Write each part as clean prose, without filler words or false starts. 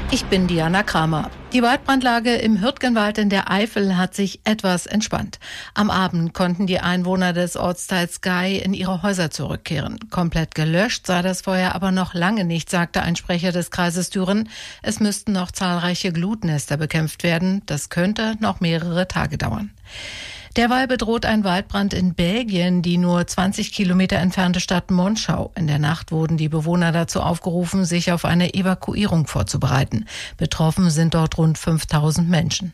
Ich bin Diana Kramer. Die Waldbrandlage im Hürtgenwald in der Eifel hat sich etwas entspannt. Am Abend konnten die Einwohner des Ortsteils Gei in ihre Häuser zurückkehren. Komplett gelöscht sei das Feuer aber noch lange nicht, sagte ein Sprecher des Kreises Düren. Es müssten noch zahlreiche Glutnester bekämpft werden. Das könnte noch mehrere Tage dauern. Derweil bedroht ein Waldbrand in Belgien die nur 20 Kilometer entfernte Stadt Monschau. In der Nacht wurden die Bewohner dazu aufgerufen, sich auf eine Evakuierung vorzubereiten. Betroffen sind dort rund 5000 Menschen.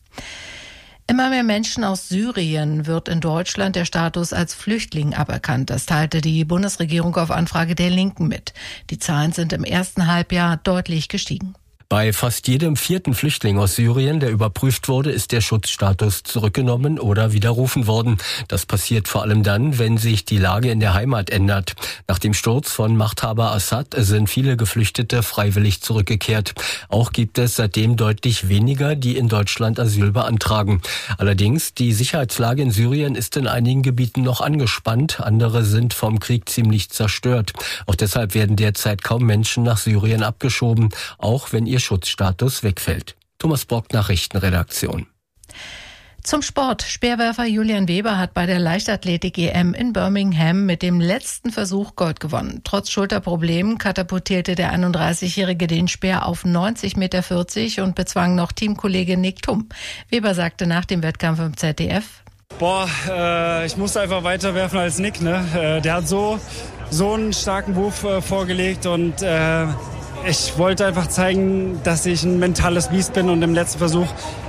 Immer mehr Menschen aus Syrien wird in Deutschland der Status als Flüchtling aberkannt. Das teilte die Bundesregierung auf Anfrage der Linken mit. Die Zahlen sind im ersten Halbjahr deutlich gestiegen. Bei fast jedem vierten Flüchtling aus Syrien, der überprüft wurde, ist der Schutzstatus zurückgenommen oder widerrufen worden. Das passiert vor allem dann, wenn sich die Lage in der Heimat ändert. Nach dem Sturz von Machthaber Assad sind viele Geflüchtete freiwillig zurückgekehrt. Auch gibt es seitdem deutlich weniger, die in Deutschland Asyl beantragen. Allerdings, die Sicherheitslage in Syrien ist in einigen Gebieten noch angespannt. Andere sind vom Krieg ziemlich zerstört. Auch deshalb werden derzeit kaum Menschen nach Syrien abgeschoben, auch wenn ihr Schutzstatus wegfällt. Thomas Brock, Nachrichtenredaktion. Zum Sport. Speerwerfer Julian Weber hat bei der Leichtathletik-EM in Birmingham mit dem letzten Versuch Gold gewonnen. Trotz Schulterproblemen katapultierte der 31-Jährige den Speer auf 90,40 Meter und bezwang noch Teamkollege Nick Thum. Weber sagte nach dem Wettkampf im ZDF: Ich musste einfach weiter werfen als Nick. Der hat so einen starken Wurf vorgelegt und ich wollte einfach zeigen, dass ich ein mentales Biest bin und im letzten Versuch,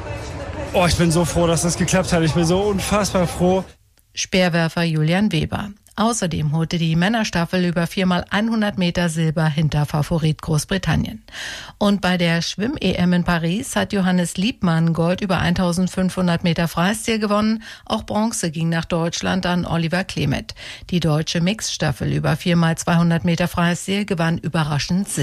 ich bin so froh, dass das geklappt hat. Ich bin so unfassbar froh. Speerwerfer Julian Weber. Außerdem holte die Männerstaffel über 4x100 Meter Silber hinter Favorit Großbritannien. Und bei der Schwimm-EM in Paris hat Johannes Liebmann Gold über 1500 Meter Freistil gewonnen. Auch Bronze ging nach Deutschland an Oliver Klemet. Die deutsche Mixstaffel über 4x200 Meter Freistil gewann überraschend Silber.